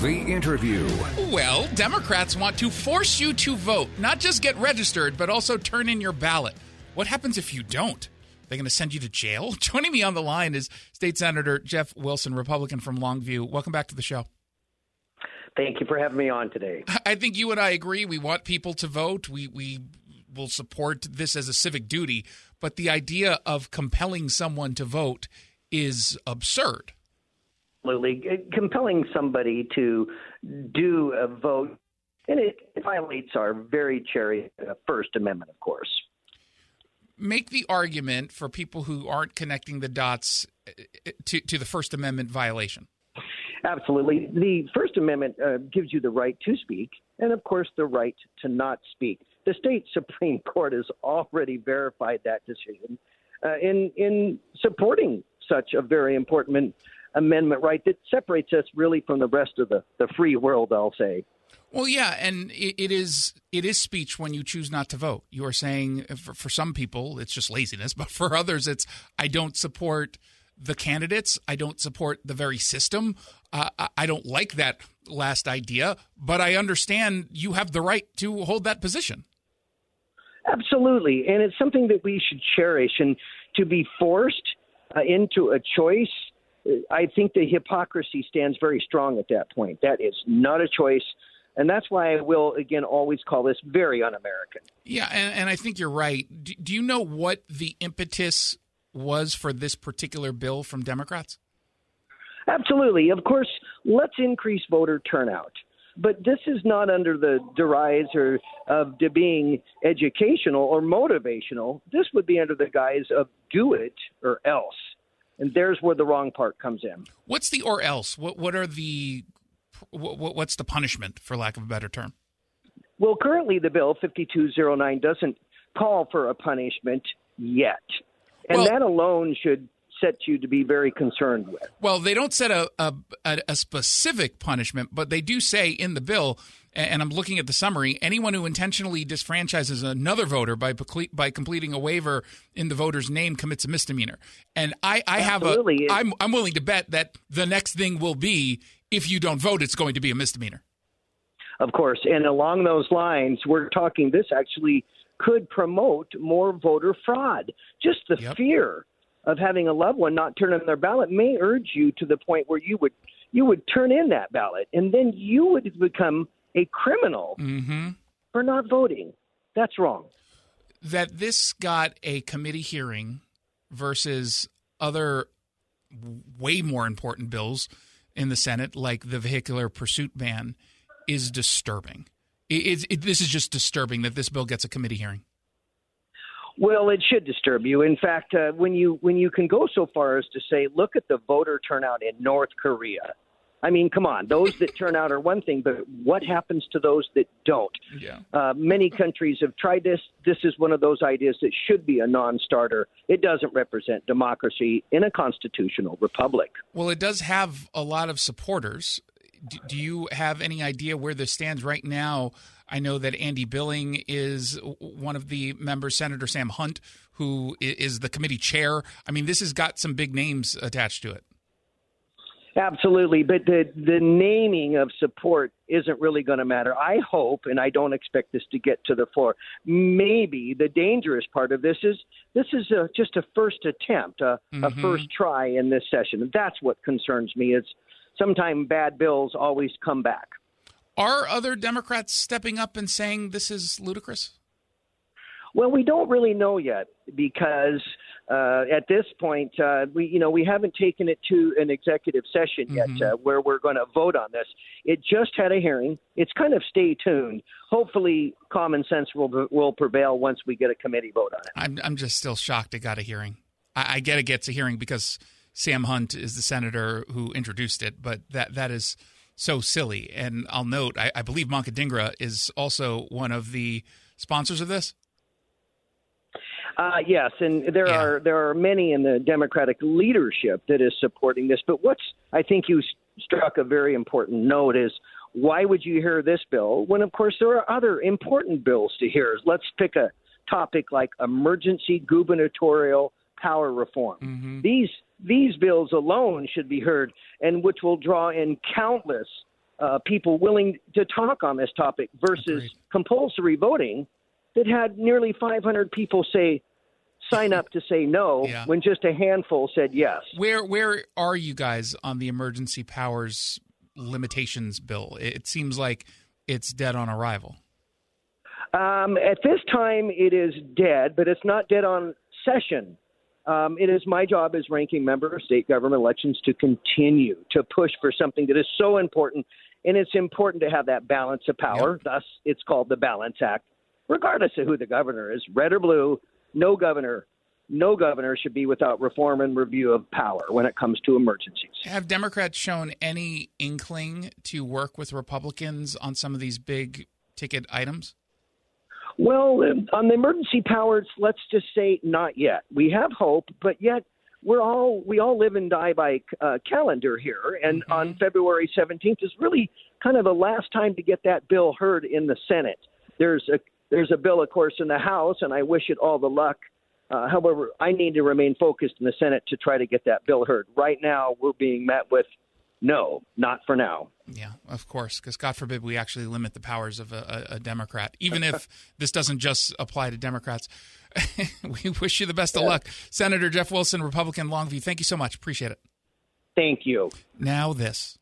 The Interview. Well, Democrats want to force you to vote, not just get registered, but also turn in your ballot. What happens if you don't? They're going to send you to jail? Joining me on the line is State Senator Jeff Wilson, Republican from Longview. Welcome back to the show. Thank you for having me on today. I think you and I agree. We want people to vote. We will support this as a civic duty. But the idea of compelling someone to vote is absurd. Absolutely. Compelling somebody to do a vote, and it violates our very cherished First Amendment, of course. Make the argument for people who aren't connecting the dots to the First Amendment violation. Absolutely. The First Amendment gives you the right to speak and, of course, the right to not speak. The state Supreme Court has already verified that decision in supporting such a very important amendment right that separates us really from the rest of the free world, I'll say. Well, yeah, and it is speech when you choose not to vote. You are saying for some people it's just laziness, but for others it's I don't support the candidates. I don't support the very system. I don't like that last idea, but I understand you have the right to hold that position. Absolutely, and it's something that we should cherish. And to be forced into a choice, I think the hypocrisy stands very strong at that point. That is not a choice, and that's why I will, again, always call this very un-American. Yeah, and I think you're right. Do you know what the impetus was for this particular bill from Democrats? Absolutely. Of course, let's increase voter turnout. But this is not under the guise of being educational or motivational. This would be under the guise of do it or else. And there's where the wrong part comes in. What's the or else? What's the punishment, for lack of a better term? Well, currently the bill 5209 doesn't call for a punishment yet. And that alone should set you to be very concerned with. Well, they don't set a specific punishment, but they do say in the bill, and I'm looking at the summary, anyone who intentionally disfranchises another voter by completing a waiver in the voter's name commits a misdemeanor. And I'm willing to bet that the next thing will be, if you don't vote, it's going to be a misdemeanor. Of course. And along those lines, we're talking this actually could promote more voter fraud. Just the fear of having a loved one not turn in their ballot may urge you to the point where you would turn in that ballot, and then you would become a criminal for not voting. That's wrong. That this got a committee hearing versus other way more important bills in the Senate, like the vehicular pursuit ban, is disturbing. This is just disturbing that this bill gets a committee hearing. Well, it should disturb you. In fact, when you can go so far as to say, look at the voter turnout in North Korea. I mean, come on. Those that turn out are one thing, but what happens to those that don't? Yeah. Many countries have tried this. This is one of those ideas that should be a non-starter. It doesn't represent democracy in a constitutional republic. Well, it does have a lot of supporters. Do you have any idea where this stands right now? I know that Andy Billing is one of the members, Senator Sam Hunt, who is the committee chair. I mean, this has got some big names attached to it. Absolutely, but the naming of support isn't really going to matter. I hope, and I don't expect this to get to the floor, maybe the dangerous part of this is just a first attempt, a first try in this session. And that's what concerns me is sometimes bad bills always come back. Are other Democrats stepping up and saying this is ludicrous? Well, we don't really know yet because at this point, we haven't taken it to an executive session yet where we're going to vote on this. It just had a hearing. It's kind of stay tuned. Hopefully, common sense will prevail once we get a committee vote on it. I'm just still shocked it got a hearing. I get it gets a hearing because Sam Hunt is the senator who introduced it, but that is so silly. And I'll note, I believe Moncadingra is also one of the sponsors of this. Yes, and there are many in the Democratic leadership that is supporting this. But I think you struck a very important note is why would you hear this bill when, of course, there are other important bills to hear? Let's pick a topic like emergency gubernatorial power reform. These bills alone should be heard, and which will draw in countless people willing to talk on this topic versus Agreed. compulsory voting that had nearly 500 people sign up to say no when just a handful said yes. Where are you guys on the emergency powers limitations bill? It seems like it's dead on arrival. At this time, it is dead, but it's not dead on session. It is my job as ranking member of state government elections to continue to push for something that is so important, and it's important to have that balance of power. Yep. Thus, it's called the Balance Act. Regardless of who the governor is, red or blue, no governor should be without reform and review of power when it comes to emergencies. Have Democrats shown any inkling to work with Republicans on some of these big ticket items? Well, on the emergency powers, let's just say not yet. We have hope, but yet we all live and die by calendar here. And on February 17th is really kind of the last time to get that bill heard in the Senate. There's a bill, of course, in the House, and I wish it all the luck. However, I need to remain focused in the Senate to try to get that bill heard. Right now, we're being met with no, not for now. Yeah, of course, because God forbid we actually limit the powers of a Democrat, even if this doesn't just apply to Democrats. We wish you the best of luck. Senator Jeff Wilson, Republican Longview, thank you so much. Appreciate it. Thank you. Now this.